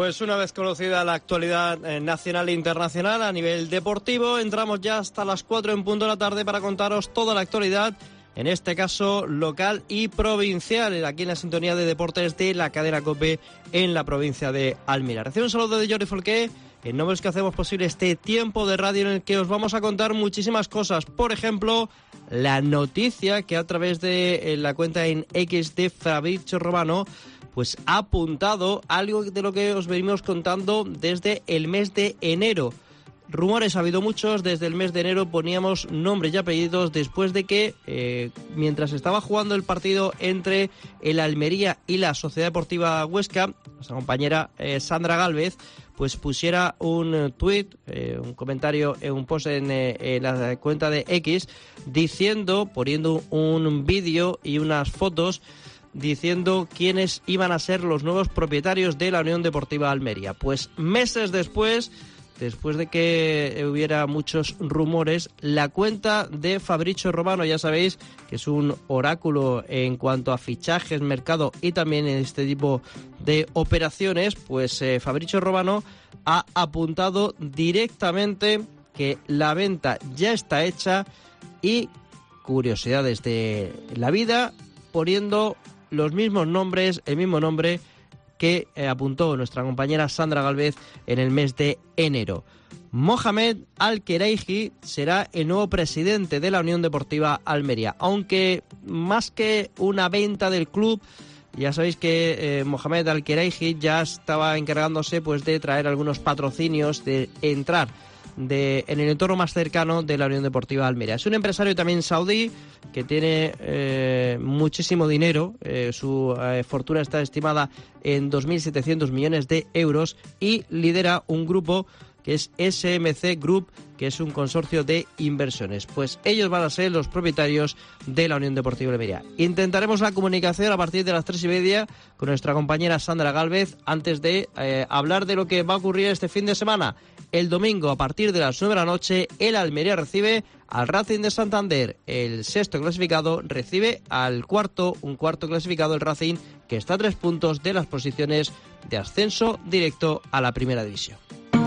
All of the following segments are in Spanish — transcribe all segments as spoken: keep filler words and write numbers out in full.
Pues una vez conocida la actualidad eh, nacional e internacional a nivel deportivo, entramos ya hasta las cuatro en punto de la tarde para contaros toda la actualidad, en este caso local y provincial, aquí en la sintonía de deportes de la cadena COPE en la provincia de Almería. Recibo un saludo de Jordi Folqué, en nombre de los que hacemos posible este tiempo de radio en el que os vamos a contar muchísimas cosas. Por ejemplo, la noticia que a través de eh, la cuenta en X de Fabrizio Romano pues ha apuntado algo de lo que os venimos contando desde el mes de enero. Rumores ha habido muchos, desde el mes de enero poníamos nombres y apellidos después de que, eh, mientras estaba jugando el partido entre el Almería y la Sociedad Deportiva Huesca, nuestra compañera eh, Sandra Gálvez, pues pusiera un eh, tuit, eh, un comentario, eh, un post en, eh, en la cuenta de X, diciendo, poniendo un vídeo y unas fotos, diciendo quiénes iban a ser los nuevos propietarios de la Unión Deportiva Almería. Pues meses después, después de que hubiera muchos rumores, la cuenta de Fabrizio Romano, ya sabéis que es un oráculo en cuanto a fichajes, mercado y también en este tipo de operaciones, pues eh, Fabrizio Romano ha apuntado directamente que la venta ya está hecha y, curiosidades de la vida, poniendo los mismos nombres, el mismo nombre que eh, apuntó nuestra compañera Sandra Gálvez en el mes de enero. Mohamed Al-Khelaifi será el nuevo presidente de la Unión Deportiva Almería, aunque más que una venta del club, ya sabéis que eh, Mohamed Al-Khelaifi ya estaba encargándose pues de traer algunos patrocinios, de entrar De, en el entorno más cercano de la Unión Deportiva Almería. Es un empresario también saudí que tiene eh, muchísimo dinero, eh, su eh, fortuna está estimada en dos mil setecientos millones de euros y lidera un grupo que es S M C Group, que es un consorcio de inversiones. Pues ellos van a ser los propietarios de la Unión Deportiva Almería. Intentaremos la comunicación a partir de las tres y media con nuestra compañera Sandra Gálvez antes de eh, hablar de lo que va a ocurrir este fin de semana. El domingo, a partir de las nueve de la noche, el Almería recibe al Racing de Santander. El sexto clasificado recibe al cuarto, un cuarto clasificado, el Racing, que está a tres puntos de las posiciones de ascenso directo a la primera división.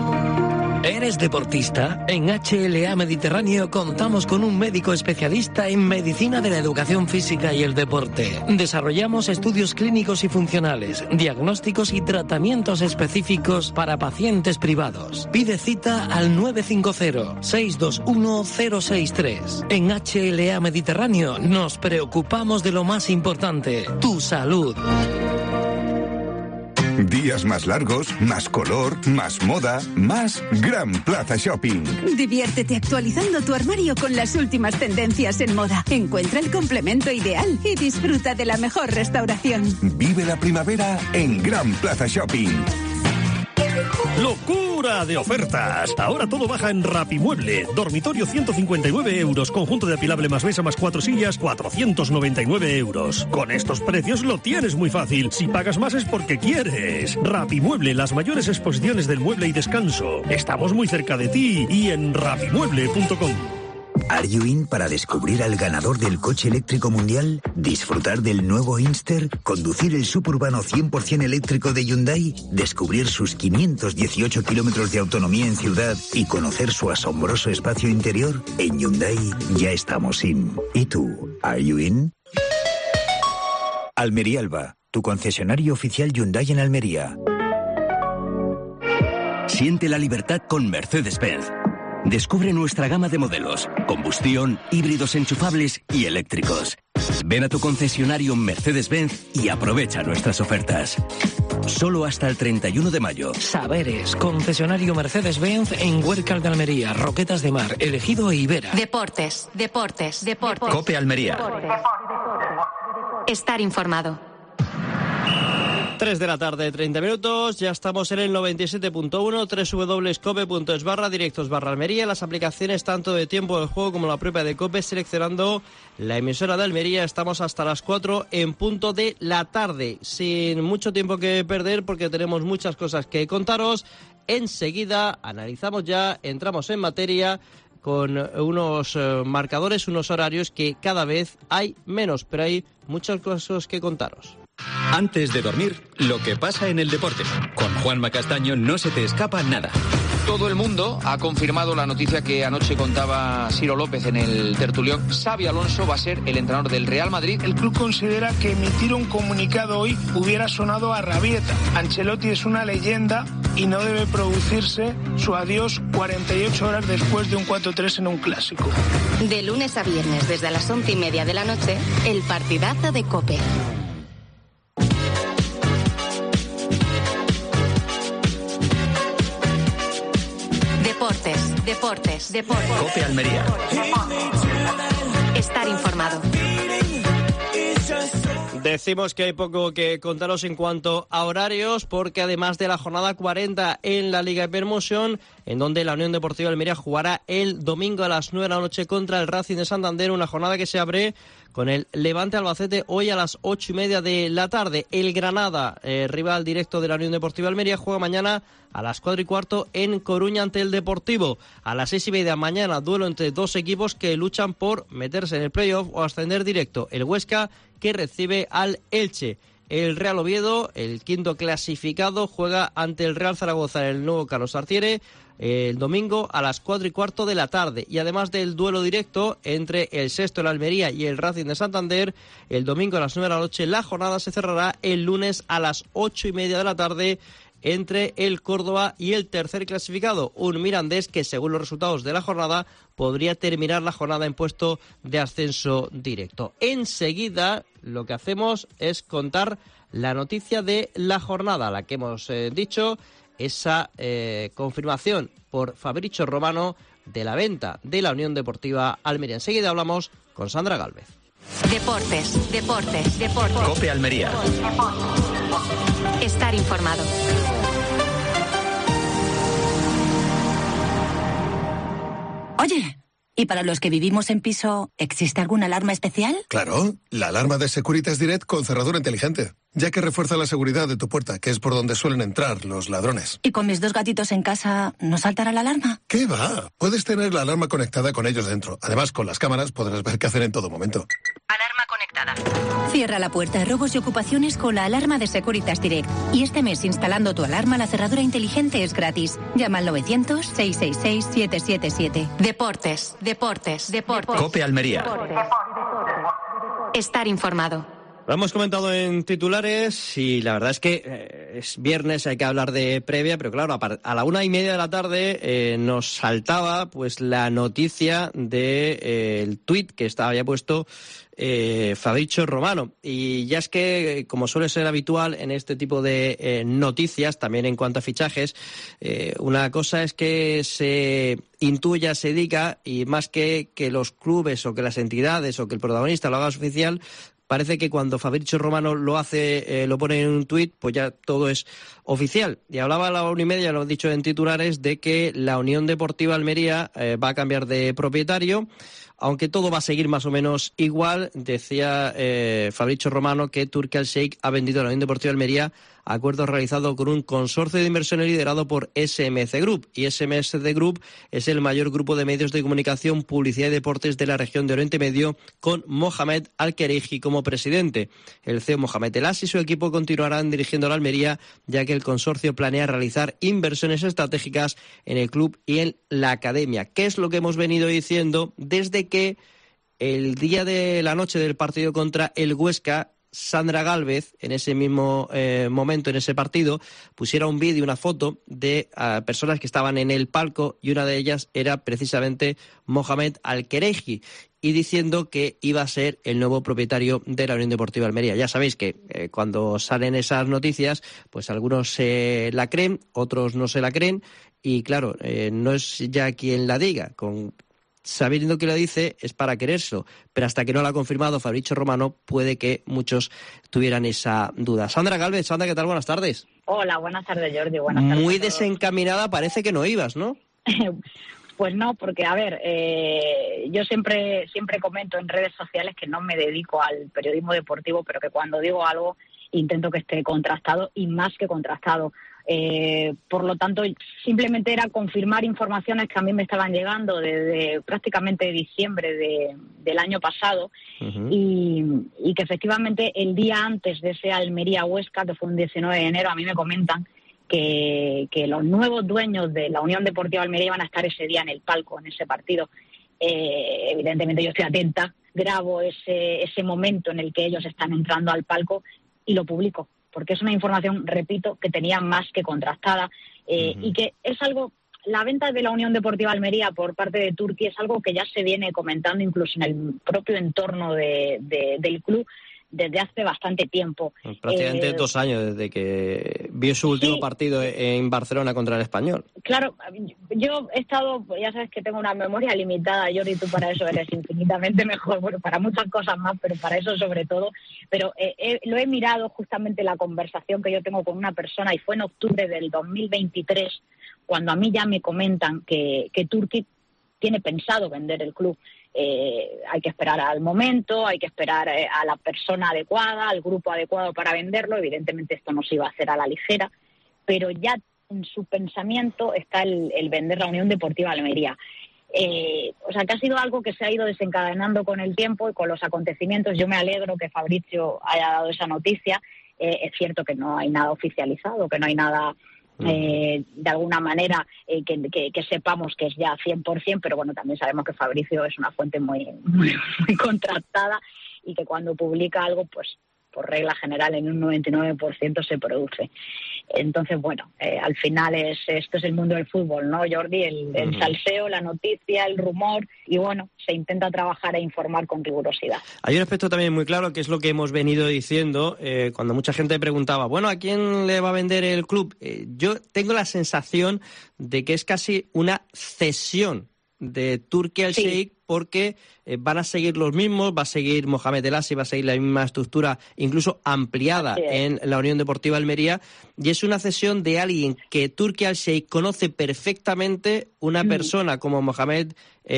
¿Eres deportista? En H L A Mediterráneo contamos con un médico especialista en medicina de la educación física y el deporte. Desarrollamos estudios clínicos y funcionales, diagnósticos y tratamientos específicos para pacientes privados. Pide cita al nueve cinco cero, seis dos uno, cero seis tres. En H L A Mediterráneo nos preocupamos de lo más importante, tu salud. Días más largos, más color, más moda, más Gran Plaza Shopping. Diviértete actualizando tu armario con las últimas tendencias en moda. Encuentra el complemento ideal y disfruta de la mejor restauración. Vive la primavera en Gran Plaza Shopping. ¡Locura de ofertas! Ahora todo baja en Rapimueble. Dormitorio ciento cincuenta y nueve euros. Conjunto de apilable más mesa más cuatro sillas, cuatrocientos noventa y nueve euros. Con estos precios lo tienes muy fácil. Si pagas más es porque quieres. Rapimueble, las mayores exposiciones del mueble y descanso. Estamos muy cerca de ti y en rapimueble punto com. ¿Are you in para descubrir al ganador del coche eléctrico mundial? ¿Disfrutar del nuevo Inster? ¿Conducir el suburbano cien por ciento eléctrico de Hyundai? ¿Descubrir sus quinientos dieciocho kilómetros de autonomía en ciudad y conocer su asombroso espacio interior? En Hyundai ya estamos in. ¿Y tú? ¿Are you in? Almería Alba, tu concesionario oficial Hyundai en Almería. Siente la libertad con Mercedes-Benz. Descubre nuestra gama de modelos, combustión, híbridos enchufables y eléctricos. Ven a tu concesionario Mercedes-Benz y aprovecha nuestras ofertas. Solo hasta el treinta y uno de mayo. Saberes, concesionario Mercedes-Benz en Huércal de Almería, Roquetas de Mar, Elegido e Ibera. Deportes, deportes, deportes. Cope Almería. Estar informado. tres de la tarde, treinta minutos, ya estamos en el noventa y siete punto uno, doble u doble u doble u punto cope punto es barra directos barra Almería, las aplicaciones tanto de tiempo de juego como la propia de Cope, seleccionando la emisora de Almería. Estamos hasta las cuatro en punto de la tarde, sin mucho tiempo que perder porque tenemos muchas cosas que contaros. Enseguida analizamos ya, entramos en materia con unos eh, marcadores, unos horarios que cada vez hay menos, pero hay muchas cosas que contaros. Antes de dormir, lo que pasa en el deporte. Con Juanma Castaño no se te escapa nada. Todo el mundo ha confirmado la noticia que anoche contaba Ciro López en el tertulión. Xabi Alonso va a ser el entrenador del Real Madrid. El club considera que emitir un comunicado hoy hubiera sonado a rabieta. Ancelotti es una leyenda y no debe producirse su adiós cuarenta y ocho horas después de un cuatro tres en un clásico. De lunes a viernes, desde las once y media de la noche, el partidazo de COPE. Deportes, deportes, deportes. COPE Almería. Estar informado. Decimos que hay poco que contaros en cuanto a horarios, porque además de la jornada cuarenta en la Liga Hypermotion, en donde la Unión Deportiva Almería jugará el domingo a las nueve de la noche contra el Racing de Santander, una jornada que se abre con el Levante Albacete hoy a las ocho y media de la tarde. El Granada, eh, rival directo de la Unión Deportiva Almería, juega mañana a las cuatro y cuarto en Coruña ante el Deportivo. A las seis y media mañana, duelo entre dos equipos que luchan por meterse en el playoff o ascender directo. El Huesca, que recibe al Elche. El Real Oviedo, el quinto clasificado, juega ante el Real Zaragoza en el nuevo Carlos Tartiere el domingo a las cuatro y cuarto de la tarde. Y además del duelo directo entre el sexto, el Almería, y el Racing de Santander, el domingo a las nueve de la noche, la jornada se cerrará el lunes a las ocho y media de la tarde entre el Córdoba y el tercer clasificado, un Mirandés que, según los resultados de la jornada, podría terminar la jornada en puesto de ascenso directo. Enseguida lo que hacemos es contar la noticia de la jornada, la que hemos eh, dicho, esa eh, confirmación por Fabricio Romano de la venta de la Unión Deportiva Almería. Enseguida hablamos con Sandra Gálvez. Deportes, deportes, deportes. COPE Almería. Estar informado. Oye, ¿y para los que vivimos en piso, existe alguna alarma especial? Claro, la alarma de Securitas Direct con cerradura inteligente, ya que refuerza la seguridad de tu puerta, que es por donde suelen entrar los ladrones. ¿Y con mis dos gatitos en casa, no saltará la alarma? ¿Qué va? Puedes tener la alarma conectada con ellos dentro. Además, con las cámaras podrás ver qué hacer en todo momento. Alarma conectada. Cierra la puerta de robos y ocupaciones con la alarma de Securitas Direct. Y este mes, instalando tu alarma, la cerradura inteligente es gratis. Llama al novecientos, seiscientos sesenta y seis, setecientos setenta y siete. Deportes, deportes, deportes. COPE Almería. Estar informado. Lo hemos comentado en titulares y la verdad es que eh, es viernes, hay que hablar de previa, pero claro, a, a la una y media de la tarde eh, nos saltaba pues la noticia del de, eh, el tuit que estaba ya puesto eh, Fabricio Romano. Y ya es que, como suele ser habitual en este tipo de eh, noticias, también en cuanto a fichajes, eh, una cosa es que se intuya, se diga, y más que que los clubes o que las entidades o que el protagonista lo haga oficial, parece que cuando Fabricio Romano lo hace, eh, lo pone en un tuit, pues ya todo es oficial. Y hablaba a la una y media, lo he dicho en titulares, de que la Unión Deportiva Almería eh, va a cambiar de propietario, aunque todo va a seguir más o menos igual. Decía eh, Fabricio Romano que Turki Al-Sheikh ha vendido a la Unión Deportiva Almería acuerdo realizado con un consorcio de inversiones liderado por S M C Group. Y S M C Group es el mayor grupo de medios de comunicación, publicidad y deportes de la región de Oriente Medio, con Mohamed Al-Khereji como presidente. El C E O Mohamed El Assi y su equipo continuarán dirigiendo la Almería, ya que el consorcio planea realizar inversiones estratégicas en el club y en la academia. ¿Qué es lo que hemos venido diciendo desde que el día de la noche del partido contra el Huesca, Sandra Gálvez, en ese mismo eh, momento, en ese partido, pusiera un vídeo, una foto de uh, personas que estaban en el palco, y una de ellas era precisamente Mohamed Al-Khereji, y diciendo que iba a ser el nuevo propietario de la Unión Deportiva Almería. Ya sabéis que eh, cuando salen esas noticias, pues algunos se la creen, otros no se la creen, y claro, eh, no es ya quien la diga, con sabiendo que lo dice es para querérselo, pero hasta que no lo ha confirmado Fabricio Romano, puede que muchos tuvieran esa duda. Sandra Gálvez, Sandra, ¿qué tal? Buenas tardes. Hola, buenas tardes, Jordi. Buenas tardes. Muy desencaminada, parece que no ibas, ¿no? Pues no, porque a ver, eh, yo siempre siempre comento en redes sociales que no me dedico al periodismo deportivo, pero que cuando digo algo intento que esté contrastado y más que contrastado. Eh, por lo tanto, simplemente era confirmar informaciones que a mí me estaban llegando desde prácticamente diciembre de, del año pasado. Uh-huh. y, y que efectivamente el día antes de ese Almería-Huesca, que fue un diecinueve de enero, a mí me comentan que, que los nuevos dueños de la Unión Deportiva Almería iban a estar ese día en el palco, en ese partido. Eh, evidentemente yo estoy atenta, grabo ese, ese momento en el que ellos están entrando al palco y lo publico, porque es una información, repito, que tenía más que contrastada eh, uh-huh. y que es algo, la venta de la Unión Deportiva Almería por parte de Turquía es algo que ya se viene comentando incluso en el propio entorno de, de, del club desde hace bastante tiempo. Prácticamente eh, dos años desde que vio su último sí, partido en Barcelona contra el Español. Claro, yo he estado, ya sabes que tengo una memoria limitada, Jordi, tú para eso eres infinitamente mejor, bueno, para muchas cosas más, pero para eso sobre todo. Pero eh, eh, lo he mirado justamente la conversación que yo tengo con una persona y fue en octubre del dos mil veintitrés, cuando a mí ya me comentan que, que Turquía tiene pensado vender el club. Eh, hay que esperar al momento, hay que esperar eh, a la persona adecuada, al grupo adecuado para venderlo. Evidentemente esto no se iba a hacer a la ligera, pero ya en su pensamiento está el, el vender la Unión Deportiva Almería. Eh, o sea, que ha sido algo que se ha ido desencadenando con el tiempo y con los acontecimientos. Yo me alegro que Fabrizio haya dado esa noticia. Eh, es cierto que no hay nada oficializado, que no hay nada... Eh, de alguna manera eh, que, que, que sepamos que es ya cien por ciento, pero bueno, también sabemos que Fabricio es una fuente muy, muy, muy contrastada y que cuando publica algo, pues por regla general en un noventa y nueve por ciento se produce. Entonces, bueno, eh, al final es esto es el mundo del fútbol, ¿no, Jordi? El, el uh-huh. salseo, la noticia, el rumor, y bueno, se intenta trabajar e informar con rigurosidad. Hay un aspecto también muy claro, que es lo que hemos venido diciendo, eh, cuando mucha gente preguntaba, bueno, ¿a quién le va a vender el club? Eh, yo tengo la sensación de que es casi una cesión de Turquía al sí. Sheikh, porque eh, van a seguir los mismos, va a seguir Mohamed El Assi, va a seguir la misma estructura, incluso ampliada en la Unión Deportiva Almería, y es una cesión de alguien que Turquía al Sheikh conoce perfectamente, una mm. persona como Mohamed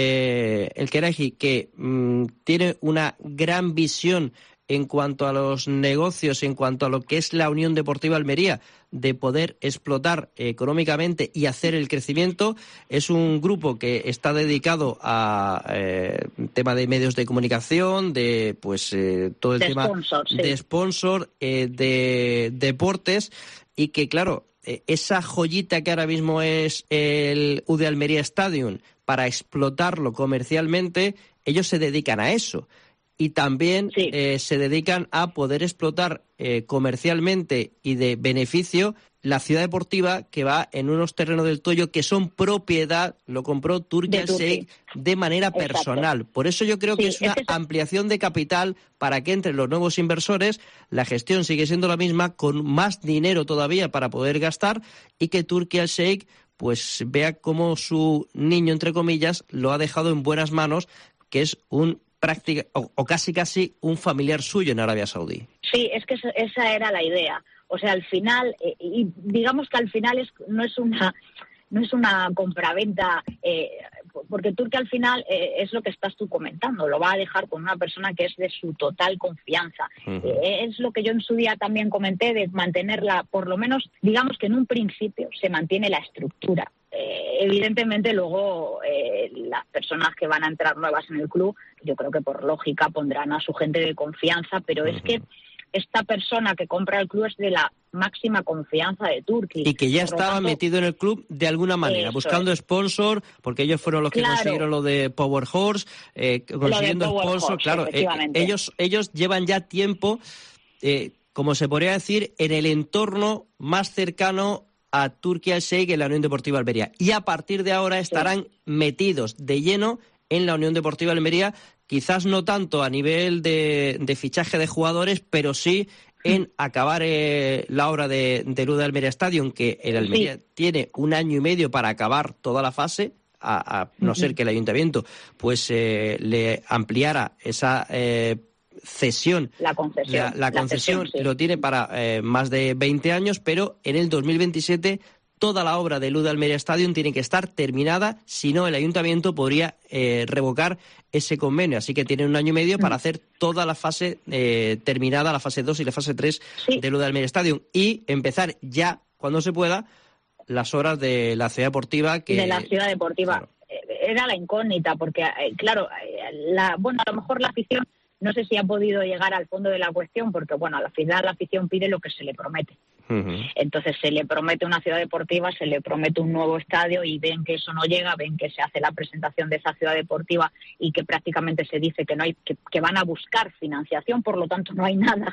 eh, El Keraji, que mm, tiene una gran visión en cuanto a los negocios, en cuanto a lo que es la Unión Deportiva Almería, de poder explotar económicamente y hacer el crecimiento. Es un grupo que está dedicado a eh, tema de medios de comunicación, de pues eh, todo el de tema sponsor, sí. de sponsor, eh, de deportes, y que claro, eh, esa joyita que ahora mismo es el U D Almería Stadium, para explotarlo comercialmente, ellos se dedican a eso. Y también sí. eh, se dedican a poder explotar eh, comercialmente y de beneficio la ciudad deportiva, que va en unos terrenos del Toyo que son propiedad, lo compró Turquía al Sheikh de manera Exacto. personal. Por eso yo creo sí, que es una es que... ampliación de capital para que entren los nuevos inversores, la gestión sigue siendo la misma, con más dinero todavía para poder gastar, y que Turquía al Sheikh pues vea cómo su niño, entre comillas, lo ha dejado en buenas manos, que es un práctica o, o casi casi un familiar suyo en Arabia Saudí. Sí, es que esa era la idea. O sea, al final, eh, y digamos que al final es no es una no es una compraventa, eh, porque Turquía al final eh, es lo que estás tú comentando, lo va a dejar con una persona que es de su total confianza. Uh-huh. Eh, es lo que yo en su día también comenté, de mantenerla, por lo menos, digamos que en un principio se mantiene la estructura. Eh, evidentemente luego eh, las personas que van a entrar nuevas en el club, yo creo que por lógica pondrán a su gente de confianza, pero uh-huh. es que esta persona que compra el club es de la máxima confianza de Turquía. Y que ya por estaba tanto, metido en el club de alguna manera, buscando es. sponsor, porque ellos fueron los que claro. consiguieron lo de Power Horse, eh, consiguiendo Power sponsor, Horse, claro, eh, ellos, ellos llevan ya tiempo, eh, como se podría decir, en el entorno más cercano a Turquía al Sheikh en la Unión Deportiva Almería. Y a partir de ahora estarán sí. metidos de lleno en la Unión Deportiva Almería, quizás no tanto a nivel de, de fichaje de jugadores, pero sí en acabar eh, la obra de, del U D Almería Stadium, que el Almería sí. tiene un año y medio para acabar toda la fase, a, a no uh-huh. ser que el Ayuntamiento pues eh, le ampliara esa eh, cesión. La concesión. La, la concesión, la cesión, sí. lo tiene para eh, más de veinte años, pero en el dos mil veintisiete toda la obra del U D Almería Stadium tiene que estar terminada, si no el ayuntamiento podría eh, revocar ese convenio, así que tienen un año y medio para hacer toda la fase eh, terminada, la fase dos y la fase tres sí. del U D Almería Stadium, y empezar ya, cuando se pueda, las obras de la ciudad deportiva. Que, de la ciudad deportiva. Claro. Era la incógnita, porque, eh, claro, la, bueno, a lo mejor la afición, no sé si ha podido llegar al fondo de la cuestión, porque, bueno, al final la afición pide lo que se le promete. Uh-huh. Entonces se le promete una ciudad deportiva, se le promete un nuevo estadio y ven que eso no llega, ven que se hace la presentación de esa ciudad deportiva y que prácticamente se dice que no hay, que, que van a buscar financiación, por lo tanto no hay nada.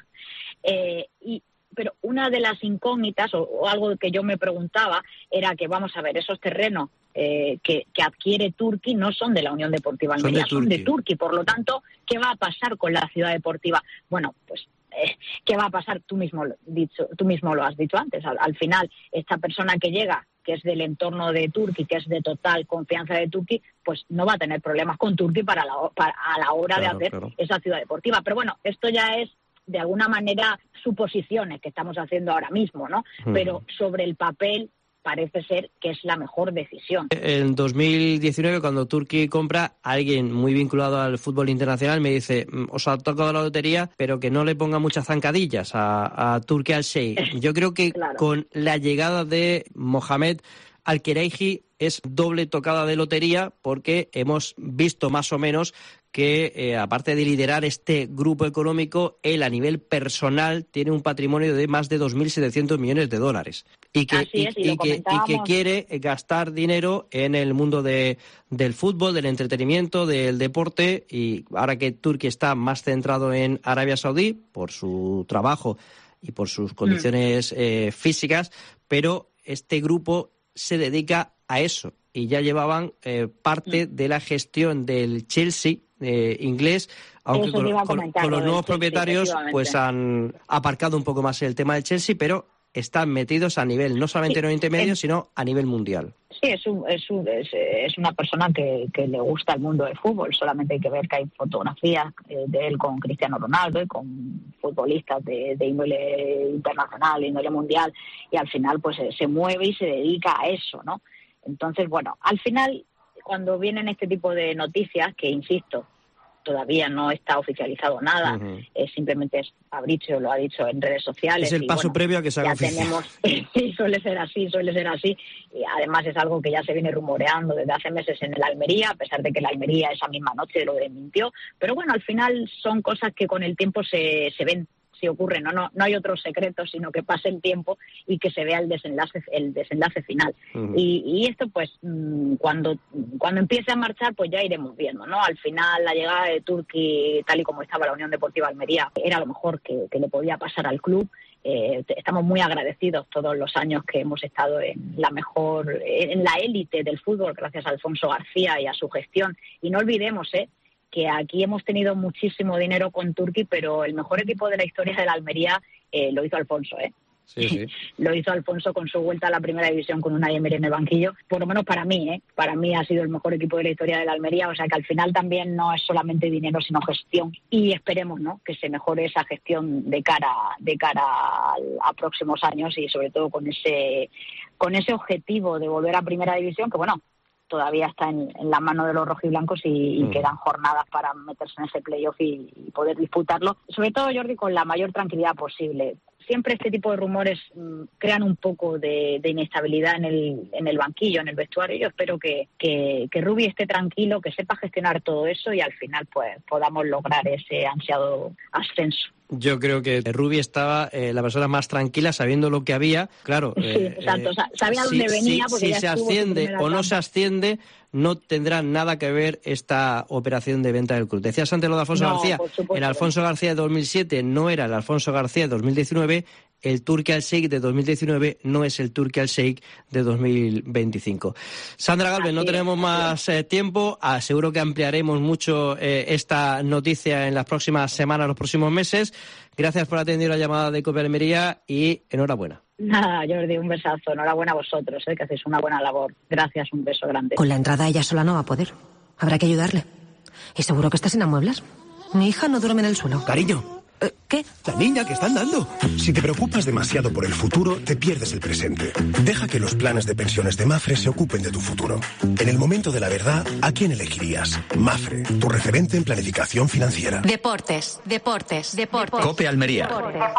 Eh, y Pero una de las incógnitas, o, o algo que yo me preguntaba, era que, vamos a ver, esos terrenos eh, que, que adquiere Turquía no son de la Unión Deportiva Almería, son de, son de Turquía. Por lo tanto, ¿qué va a pasar con la ciudad deportiva? Bueno, pues, eh, ¿qué va a pasar? Tú mismo, dicho, tú mismo lo has dicho antes. Al, al final, esta persona que llega, que es del entorno de Turquía, que es de total confianza de Turquía, pues no va a tener problemas con Turquía para la, para, a la hora claro, de hacer claro. esa ciudad deportiva. Pero bueno, esto ya es, de alguna manera, suposiciones que estamos haciendo ahora mismo, ¿no? Uh-huh. Pero sobre el papel parece ser que es la mejor decisión. En dos mil diecinueve, cuando Turquía compra, alguien muy vinculado al fútbol internacional me dice, os ha tocado la lotería, pero que no le ponga muchas zancadillas a, a Turki Al-Sheikh. Yo creo que claro. con la llegada de Mohamed Al-Khelaifi es doble tocada de lotería, porque hemos visto más o menos que, eh, aparte de liderar este grupo económico, él a nivel personal tiene un patrimonio de más de dos mil setecientos millones de dólares. Y que, Así es, y, y, que, y que quiere gastar dinero en el mundo de, del fútbol, del entretenimiento, del deporte, y ahora que Turquía está más centrado en Arabia Saudí por su trabajo y por sus condiciones mm. eh, físicas, pero este grupo se dedica a eso, y ya llevaban eh, parte mm. de la gestión del Chelsea eh, inglés, aunque con, con, con los nuevos propietarios pues han aparcado un poco más el tema del Chelsea, pero están metidos a nivel no solamente sí, en Oriente Medio, es, sino a nivel mundial. Sí, es, un, es, un, es, es una persona que, que le gusta el mundo del fútbol. Solamente hay que ver que hay fotografías de él con Cristiano Ronaldo y con futbolistas de, de índole internacional, de índole mundial, y al final pues se mueve y se dedica a eso, ¿no? Entonces, bueno, al final, cuando vienen este tipo de noticias, que insisto, todavía no está oficializado nada, uh-huh. eh, simplemente es Fabricio lo ha dicho en redes sociales. Es el y, paso bueno, previo a que se haga ya oficial. Tenemos, sí, suele ser así, suele ser así. Y además es algo que ya se viene rumoreando desde hace meses en el Almería, a pesar de que el Almería esa misma noche lo desmintió. Pero bueno, al final son cosas que con el tiempo se, se ven. Si ocurre, no, no, no hay otro secreto, sino que pase el tiempo y que se vea el desenlace, el desenlace final. Uh-huh. Y, y esto, pues, cuando, cuando empiece a marchar, pues ya iremos viendo, ¿no? Al final, la llegada de Turquía, tal y como estaba la Unión Deportiva Almería, era lo mejor que, que le podía pasar al club. Eh, estamos muy agradecidos todos los años que hemos estado en la mejor, en la élite del fútbol, gracias a Alfonso García y a su gestión. Y no olvidemos, ¿eh?, que aquí hemos tenido muchísimo dinero con Turquía, pero el mejor equipo de la historia de la Almería eh, lo hizo Alfonso, ¿eh? Sí, sí. Lo hizo Alfonso con su vuelta a la primera división con Unai Emery en el banquillo. Por lo menos para mí, ¿eh? Para mí ha sido el mejor equipo de la historia de la Almería. O sea que al final también no es solamente dinero, sino gestión. Y esperemos, ¿no?, que se mejore esa gestión de cara, de cara a, a próximos años, y sobre todo con ese, con ese objetivo de volver a primera división, que bueno, todavía está en, en la mano de los rojiblancos y, y mm. quedan jornadas para meterse en ese playoff y, y poder disputarlo. Sobre todo, Jordi, con la mayor tranquilidad posible. Siempre este tipo de rumores mmm, crean un poco de, de inestabilidad en el, en el banquillo, en el vestuario. Yo espero que, que, que Rubi esté tranquilo, que sepa gestionar todo eso y al final pues podamos lograr ese ansiado ascenso. Yo creo que Rubi estaba eh, la persona más tranquila, sabiendo lo que había. Claro, sí, eh, exacto. Eh, sabía si, dónde venía. Si, porque si ya se asciende o no se asciende, no tendrá nada que ver esta operación de venta del club. Decías antes lo de Alfonso no, García. El Alfonso García de dos mil siete no era el Alfonso García de dos mil diecinueve. El Turki Al-Sheikh de dos mil diecinueve no es el Turki Al-Sheikh de dos mil veinticinco. Sandra Galvez, no tenemos más eh, tiempo. Ah, seguro que ampliaremos mucho eh, esta noticia en las próximas semanas, los próximos meses. Gracias por atender la llamada de COPE Almería y enhorabuena. Nada, Jordi, un besazo. Enhorabuena a vosotros, ¿eh?, que hacéis una buena labor. Gracias, un beso grande. Con la entrada ella sola no va a poder. Habrá que ayudarle. Y seguro que está sin amueblar. Mi hija no duerme en el suelo. Cariño, ¿Qué? La niña que están dando. Si te preocupas demasiado por el futuro, te pierdes el presente. Deja que los planes de pensiones de Mafre se ocupen de tu futuro. En el momento de la verdad, ¿a quién elegirías? Mafre, tu referente en planificación financiera. Deportes, deportes, deportes. Cope Almería.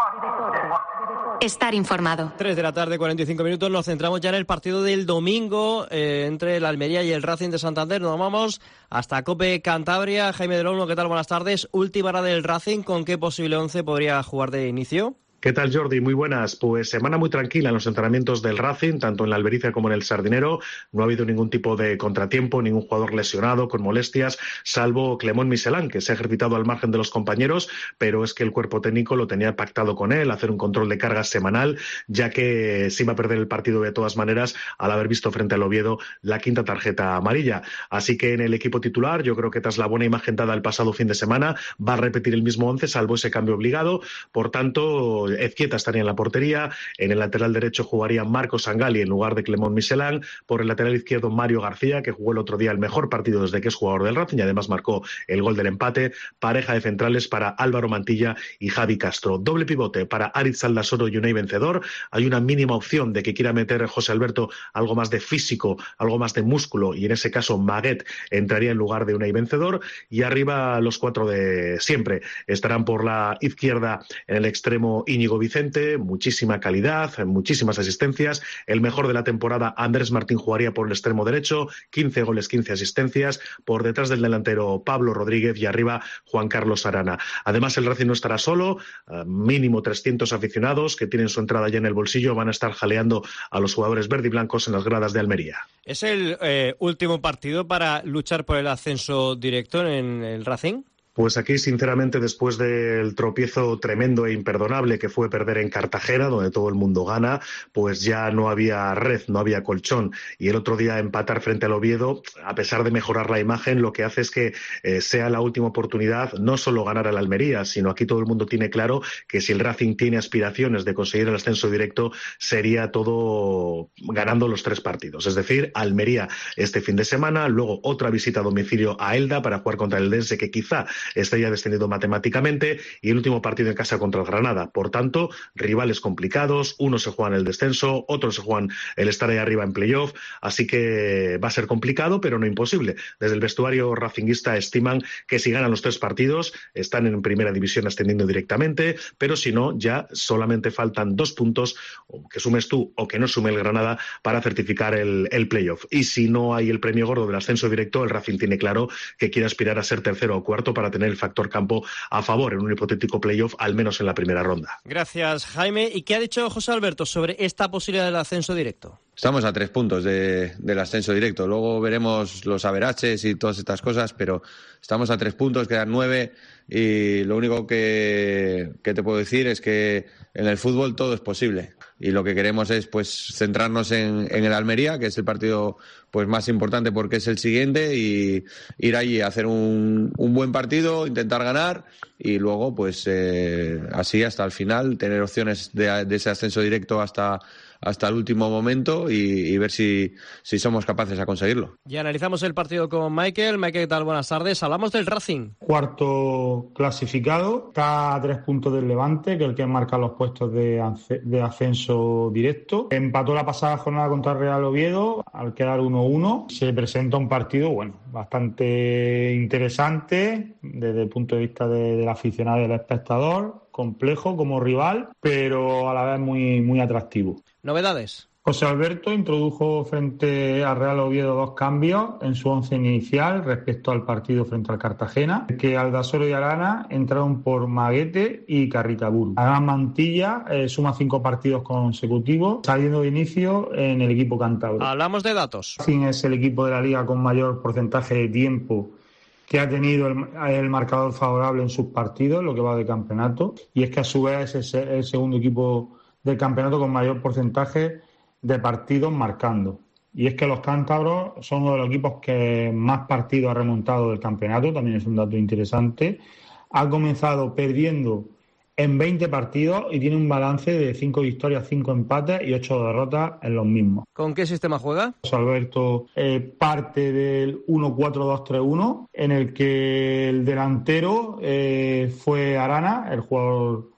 Estar informado. tres de la tarde, cuarenta y cinco minutos. Nos centramos ya en el partido del domingo eh, entre el Almería y el Racing de Santander. Nos vamos hasta Cope Cantabria. Jaime del Olmo, ¿qué tal? Buenas tardes. Última hora del Racing. ¿Con qué posible once podría jugar de inicio? ¿Qué tal, Jordi? Muy buenas. Pues semana muy tranquila en los entrenamientos del Racing, tanto en la Albericia como en el Sardinero. No ha habido ningún tipo de contratiempo, ningún jugador lesionado, con molestias, salvo Clemón Miselán, que se ha ejercitado al margen de los compañeros, pero es que el cuerpo técnico lo tenía pactado con él, hacer un control de cargas semanal, ya que se iba a perder el partido de todas maneras al haber visto frente al Oviedo la quinta tarjeta amarilla. Así que en el equipo titular, yo creo que tras la buena imagen dada el pasado fin de semana, va a repetir el mismo once, salvo ese cambio obligado. Por tanto, Ezquieta estaría en la portería, en el lateral derecho jugaría Marcos Sangali en lugar de Clemón Miselán, por el lateral izquierdo Mario García, que jugó el otro día el mejor partido desde que es jugador del Racing y además marcó el gol del empate, pareja de centrales para Álvaro Mantilla y Javi Castro, doble pivote para Aritz Aldasoro y Unai Vencedor. Hay una mínima opción de que quiera meter José Alberto algo más de físico, algo más de músculo, y en ese caso Maguet entraría en lugar de Unai Vencedor, y arriba los cuatro de siempre. Estarán por la izquierda en el extremo Íñigo Vicente, muchísima calidad, muchísimas asistencias. El mejor de la temporada, Andrés Martín, jugaría por el extremo derecho, quince goles, quince asistencias. Por detrás del delantero Pablo Rodríguez y arriba Juan Carlos Arana. Además, el Racing no estará solo, uh, mínimo trescientos aficionados que tienen su entrada ya en el bolsillo van a estar jaleando a los jugadores verde y blancos en las gradas de Almería. ¿Es el eh, último partido para luchar por el ascenso directo en el Racing? Pues aquí, sinceramente, después del tropiezo tremendo e imperdonable que fue perder en Cartagena, donde todo el mundo gana, pues ya no había red, no había colchón. Y el otro día empatar frente al Oviedo, a pesar de mejorar la imagen, lo que hace es que eh, sea la última oportunidad, no solo ganar al Almería, sino aquí todo el mundo tiene claro que si el Racing tiene aspiraciones de conseguir el ascenso directo, sería todo ganando los tres partidos. Es decir, Almería este fin de semana, luego otra visita a domicilio a Elda para jugar contra el Eldense, que quizá está ya descendido matemáticamente, y el último partido en casa contra el Granada. Por tanto, rivales complicados, unos se juegan el descenso, otros se juegan el estar ahí arriba en playoff, así que va a ser complicado, pero no imposible. Desde el vestuario racinguista estiman que si ganan los tres partidos, están en primera división ascendiendo directamente, pero si no, ya solamente faltan dos puntos, que sumes tú o que no sume el Granada, para certificar el, el playoff. Y si no hay el premio gordo del ascenso directo, el Racing tiene claro que quiere aspirar a ser tercero o cuarto para tener el factor campo a favor en un hipotético playoff, al menos en la primera ronda. Gracias, Jaime. ¿Y qué ha dicho José Alberto sobre esta posibilidad del ascenso directo? Estamos a tres puntos de, del ascenso directo. Luego veremos los averaches y todas estas cosas, pero estamos a tres puntos, quedan nueve, y lo único que, que te puedo decir es que en el fútbol todo es posible. Y lo que queremos es pues centrarnos en, en el Almería, que es el partido pues más importante porque es el siguiente, y ir allí a hacer un, un buen partido, intentar ganar, y luego pues eh, así hasta el final tener opciones de, de ese ascenso directo hasta hasta el último momento, y, y ver si, si somos capaces de conseguirlo. Y analizamos el partido con Michael. Michael, ¿qué tal? Buenas tardes. Hablamos del Racing. Cuarto clasificado, está a tres puntos del Levante, que es el que marca los puestos de, de ascenso directo. Empató la pasada jornada contra el Real Oviedo al quedar uno uno. Se presenta un partido, bueno, bastante interesante desde el punto de vista de, del aficionado y del espectador, complejo como rival, pero a la vez muy, muy atractivo. ¿Novedades? José Alberto introdujo frente al Real Oviedo dos cambios en su once inicial respecto al partido frente al Cartagena, que Aldasoro y Arana entraron por Maguete y Carritaburu. Además, Mantilla eh, suma cinco partidos consecutivos, saliendo de inicio en el equipo cántabro. Hablamos de datos. Racing es el equipo de la liga con mayor porcentaje de tiempo que ha tenido el, el marcador favorable en sus partidos, lo que va de campeonato, y es que a su vez es el segundo equipo del campeonato con mayor porcentaje de partidos marcando. Y es que los cántabros son uno de los equipos que más partidos ha remontado del campeonato, también es un dato interesante. Ha comenzado perdiendo en veinte partidos y tiene un balance de cinco victorias, cinco empates y ocho derrotas en los mismos. ¿Con qué sistema juega? José Alberto eh, parte del uno cuatro dos tres uno, en el que el delantero eh, fue Arana, el jugador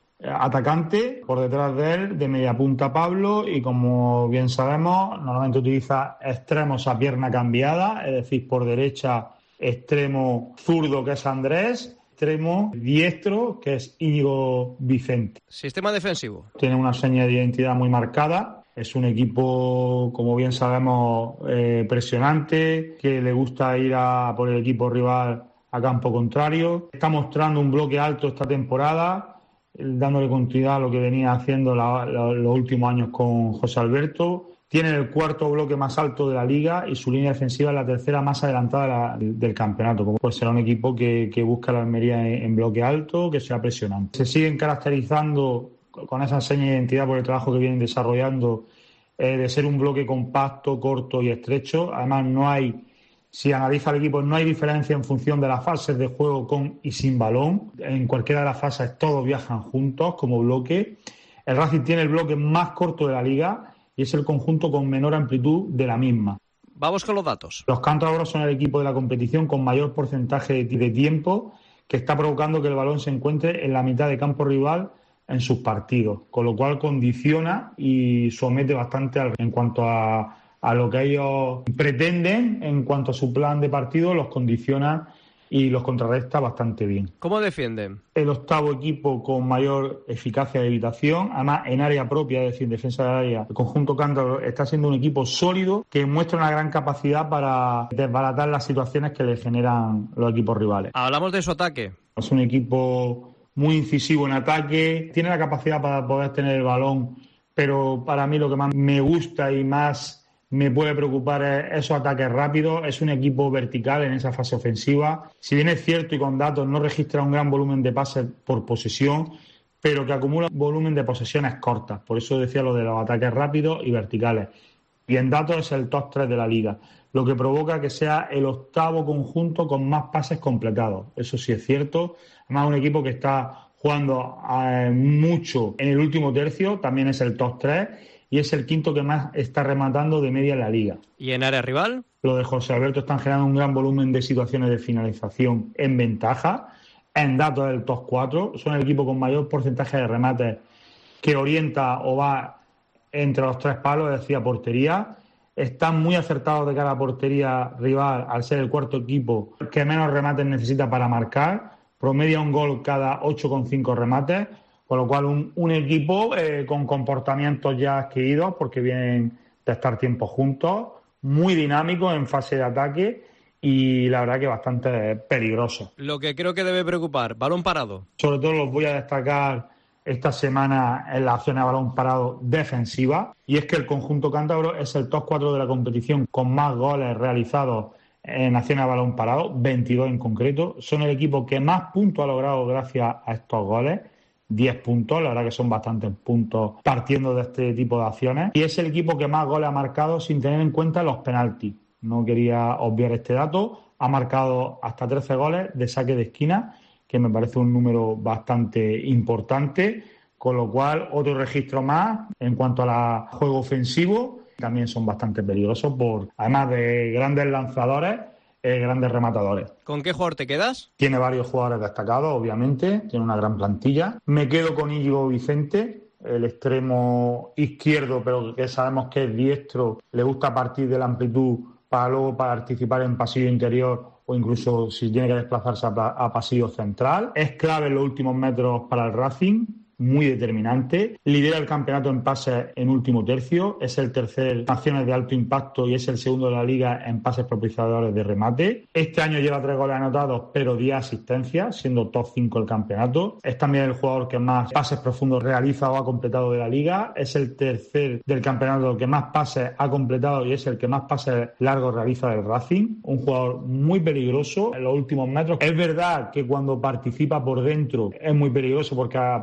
atacante, por detrás de él, de media punta Pablo, y como bien sabemos, normalmente utiliza extremos a pierna cambiada, es decir, por derecha extremo zurdo, que es Andrés, extremo diestro, que es Íñigo Vicente. Sistema defensivo. Tiene una seña de identidad muy marcada. Es un equipo, como bien sabemos, eh, presionante, que le gusta ir a por el equipo rival a campo contrario. Está mostrando un bloque alto esta temporada, dándole continuidad a lo que venía haciendo la, la, los últimos años con José Alberto. Tiene el cuarto bloque más alto de la liga y su línea defensiva es la tercera más adelantada de la, del campeonato. Como pues será un equipo que, que busca la Almería en, en bloque alto, que sea presionante. Se siguen caracterizando con esa seña de identidad por el trabajo que vienen desarrollando, eh, de ser un bloque compacto, corto y estrecho. Además, no hay, si analiza el equipo, no hay diferencia en función de las fases de juego con y sin balón. En cualquiera de las fases todos viajan juntos como bloque. El Racing tiene el bloque más corto de la liga y es el conjunto con menor amplitud de la misma. Vamos con los datos. Los cántabros son el equipo de la competición con mayor porcentaje de tiempo, que está provocando que el balón se encuentre en la mitad de campo rival en sus partidos, con lo cual condiciona y somete bastante al, en cuanto a, a lo que ellos pretenden, en cuanto a su plan de partido, los condiciona y los contrarresta bastante bien. ¿Cómo defienden? El octavo equipo con mayor eficacia de evitación, además en área propia, es decir, defensa de área. El conjunto cántabro está siendo un equipo sólido que muestra una gran capacidad para desbaratar las situaciones que le generan los equipos rivales. Hablamos de su ataque. Es un equipo muy incisivo en ataque, tiene la capacidad para poder tener el balón, pero para mí lo que más me gusta y más me puede preocupar es esos ataques rápidos. Es un equipo vertical en esa fase ofensiva. Si bien es cierto y con datos no registra un gran volumen de pases por posesión, pero que acumula volumen de posesiones cortas. Por eso decía lo de los ataques rápidos y verticales. Y en datos es el top tres de la liga, lo que provoca que sea el octavo conjunto con más pases completados. Eso sí es cierto. Además, un equipo que está jugando eh, mucho en el último tercio, también es el top tres, y es el quinto que más está rematando de media en la liga. ¿Y en área rival? Lo de José Alberto están generando un gran volumen de situaciones de finalización en ventaja. En datos del top cuatro, son el equipo con mayor porcentaje de remates que orienta o va entre los tres palos, es decir, a portería. Están muy acertados de cara a portería rival al ser el cuarto equipo que menos remates necesita para marcar. Promedia un gol cada ocho coma cinco remates. Con lo cual, un, un equipo eh, con comportamientos ya adquiridos, porque vienen de estar tiempo juntos, muy dinámico en fase de ataque y la verdad que bastante peligroso. Lo que creo que debe preocupar, balón parado. Sobre todo los voy a destacar esta semana en la acción de balón parado defensiva, y es que el conjunto cántabro es el top cuatro de la competición con más goles realizados en acción de balón parado, veintidós en concreto. Son el equipo que más puntos ha logrado gracias a estos goles. diez puntos, la verdad que son bastantes puntos partiendo de este tipo de acciones, y es el equipo que más goles ha marcado sin tener en cuenta los penaltis. No quería obviar este dato. Ha marcado hasta trece goles de saque de esquina, que me parece un número bastante importante, con lo cual otro registro más en cuanto a juego ofensivo. También son bastante peligrosos, por además de grandes lanzadores, Eh, grandes rematadores. ¿Con qué jugador te quedas? Tiene varios jugadores destacados, obviamente, tiene una gran plantilla. Me quedo con Íñigo Vicente, el extremo izquierdo, pero que sabemos que es diestro, le gusta partir de la amplitud para luego participar en pasillo interior o incluso si tiene que desplazarse a, a pasillo central. Es clave en los últimos metros para el Racing, muy determinante. Lidera el campeonato en pases en último tercio, es el tercer en acciones de alto impacto y es el segundo de la liga en pases propiciadores de remate. Este año lleva tres goles anotados, pero diez asistencias, siendo top cinco el campeonato. Es también el jugador que más pases profundos realiza o ha completado de la liga. Es el tercer del campeonato que más pases ha completado y es el que más pases largos realiza del Racing. Un jugador muy peligroso en los últimos metros. Es verdad que cuando participa por dentro es muy peligroso porque aparte también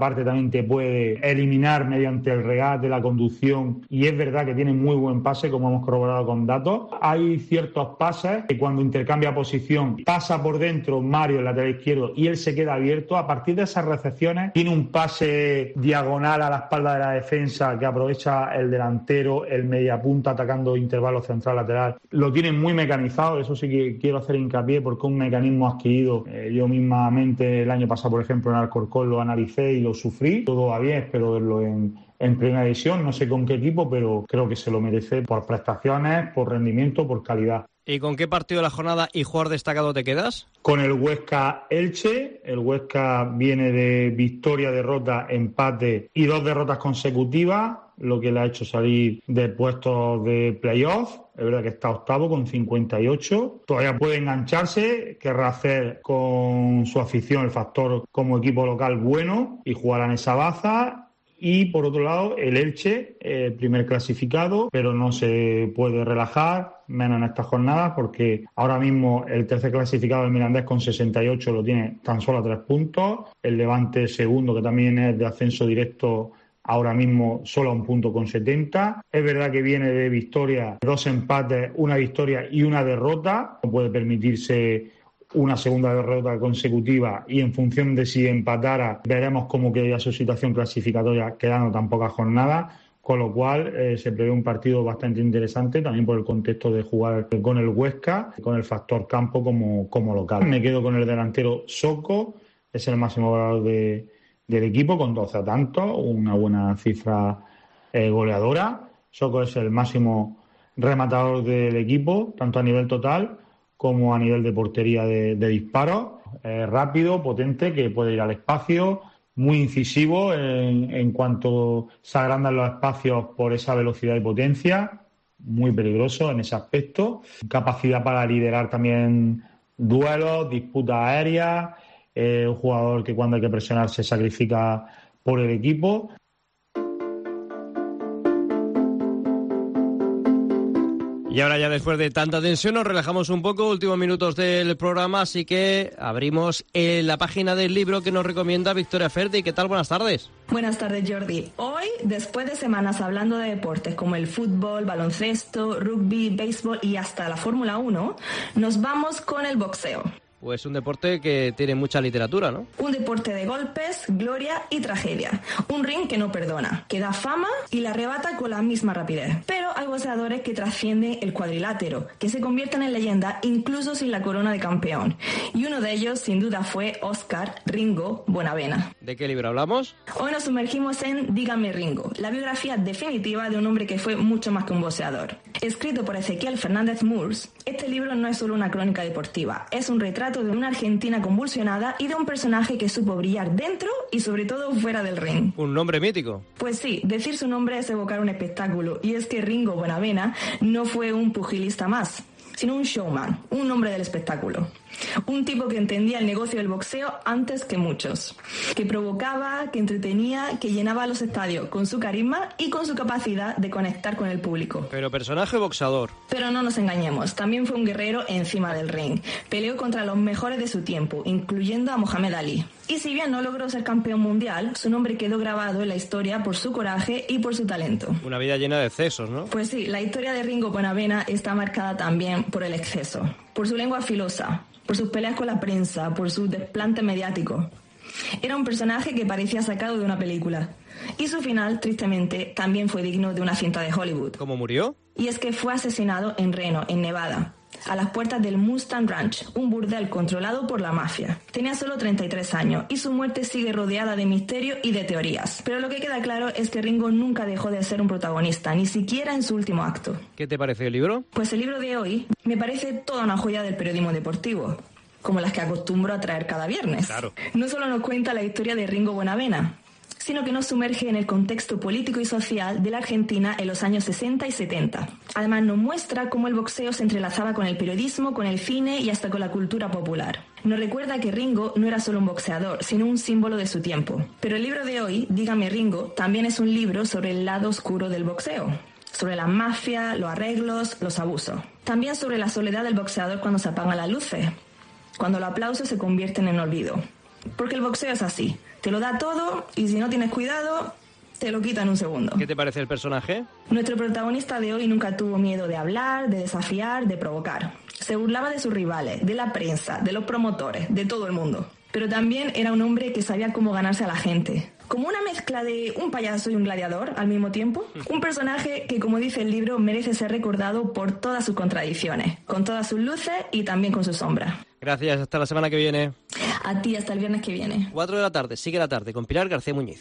perfectamente puede eliminar mediante el regate, la conducción, y es verdad que tiene muy buen pase, como hemos corroborado con datos. Hay ciertos pases que cuando intercambia posición pasa por dentro Mario, el lateral izquierdo, y él se queda abierto. A partir de esas recepciones tiene un pase diagonal a la espalda de la defensa que aprovecha el delantero, el mediapunta atacando intervalo central-lateral. Lo tiene muy mecanizado, eso sí que quiero hacer hincapié porque es un mecanismo adquirido. Eh, yo mismamente el año pasado, por ejemplo, en Alcorcón lo analicé y lo sufrí. Todo va bien, espero verlo en, en primera división, no sé con qué equipo, pero creo que se lo merece por prestaciones, por rendimiento, por calidad. ¿Y con qué partido de la jornada y jugador destacado te quedas? Con el Huesca Elche. El Huesca viene de victoria, derrota, empate y dos derrotas consecutivas, lo que le ha hecho salir de puestos de playoff. Es verdad que está octavo con cincuenta y ocho. Todavía puede engancharse, querrá hacer con su afición el factor como equipo local bueno y jugará en esa baza. Y por otro lado, el Elche, el primer clasificado, pero no se puede relajar, menos en estas jornadas, porque ahora mismo el tercer clasificado, el Mirandés, con sesenta y ocho, lo tiene tan solo a tres puntos. El Levante, segundo, que también es de ascenso directo, ahora mismo solo a un punto con setenta. Es verdad que viene de victoria, dos empates, una victoria y una derrota. No puede permitirse una segunda derrota consecutiva y en función de si empatara veremos cómo queda su situación clasificatoria quedando tan pocas jornadas, con lo cual eh, se prevé un partido bastante interesante también por el contexto de jugar con el Huesca, con el factor campo como, como local. Me quedo con el delantero Soko, es el máximo goleador de, del equipo con doce tantos, una buena cifra eh, goleadora. Soko es el máximo rematador del equipo, tanto a nivel total como a nivel de portería de, de disparos. Eh, rápido, potente, que puede ir al espacio, muy incisivo en, en cuanto se agrandan los espacios por esa velocidad y potencia, muy peligroso en ese aspecto. Capacidad para liderar también duelos, disputas aéreas, eh, un jugador que cuando hay que presionar se sacrifica por el equipo. Y ahora ya después de tanta tensión nos relajamos un poco, últimos minutos del programa, así que abrimos eh, la página del libro que nos recomienda Victoria Ferdi. ¿Qué tal? Buenas tardes. Buenas tardes, Jordi. Hoy, después de semanas hablando de deportes como el fútbol, baloncesto, rugby, béisbol y hasta la Fórmula uno, nos vamos con el boxeo. Pues un deporte que tiene mucha literatura, ¿no? Un deporte de golpes, gloria y tragedia. Un ring que no perdona, que da fama y la arrebata con la misma rapidez. Pero hay boxeadores que trascienden el cuadrilátero, que se convierten en leyenda incluso sin la corona de campeón. Y uno de ellos, sin duda, fue Oscar Ringo Bonavena. ¿De qué libro hablamos? Hoy nos sumergimos en Dígame Ringo, la biografía definitiva de un hombre que fue mucho más que un boxeador. Escrito por Ezequiel Fernández Murs, este libro no es solo una crónica deportiva, es un retrato de una Argentina convulsionada y de un personaje que supo brillar dentro y sobre todo fuera del ring. Un nombre mítico. Pues sí, decir su nombre es evocar un espectáculo, y es que Ringo Bonavena no fue un pugilista más, sino un showman, un hombre del espectáculo. Un tipo que entendía el negocio del boxeo antes que muchos, que provocaba, que entretenía, que llenaba los estadios con su carisma y con su capacidad de conectar con el público. Pero personaje boxeador. Pero no nos engañemos, también fue un guerrero encima del ring. Peleó contra los mejores de su tiempo, incluyendo a Mohamed Ali. Y si bien no logró ser campeón mundial, su nombre quedó grabado en la historia por su coraje y por su talento. Una vida llena de excesos, ¿no? Pues sí, la historia de Ringo Bonavena está marcada también por el exceso, por su lengua filosa, por sus peleas con la prensa, por su desplante mediático. Era un personaje que parecía sacado de una película. Y su final, tristemente, también fue digno de una cinta de Hollywood. ¿Cómo murió? Y es que fue asesinado en Reno, en Nevada, a las puertas del Mustang Ranch, un burdel controlado por la mafia. Tenía solo treinta y tres años y su muerte sigue rodeada de misterio y de teorías. Pero lo que queda claro es que Ringo nunca dejó de ser un protagonista, ni siquiera en su último acto. ¿Qué te parece el libro? Pues el libro de hoy me parece toda una joya del periodismo deportivo, como las que acostumbro a traer cada viernes. Claro. No solo nos cuenta la historia de Ringo Bonavena, sino que nos sumerge en el contexto político y social de la Argentina en los años sesenta y setenta. Además nos muestra cómo el boxeo se entrelazaba con el periodismo, con el cine y hasta con la cultura popular. Nos recuerda que Ringo no era solo un boxeador, sino un símbolo de su tiempo. Pero el libro de hoy, Dígame Ringo, también es un libro sobre el lado oscuro del boxeo, sobre la mafia, los arreglos, los abusos. También sobre la soledad del boxeador cuando se apagan las luces, cuando los aplausos se convierten en olvido. Porque el boxeo es así, te lo da todo y si no tienes cuidado, te lo quita en un segundo. ¿Qué te parece el personaje? Nuestro protagonista de hoy nunca tuvo miedo de hablar, de desafiar, de provocar. Se burlaba de sus rivales, de la prensa, de los promotores, de todo el mundo. Pero también era un hombre que sabía cómo ganarse a la gente. Como una mezcla de un payaso y un gladiador al mismo tiempo. Un personaje que, como dice el libro, merece ser recordado por todas sus contradicciones, con todas sus luces y también con sus sombras. Gracias, hasta la semana que viene. A ti, hasta el viernes que viene. cuatro de la tarde, sigue la tarde, con Pilar García Muñiz.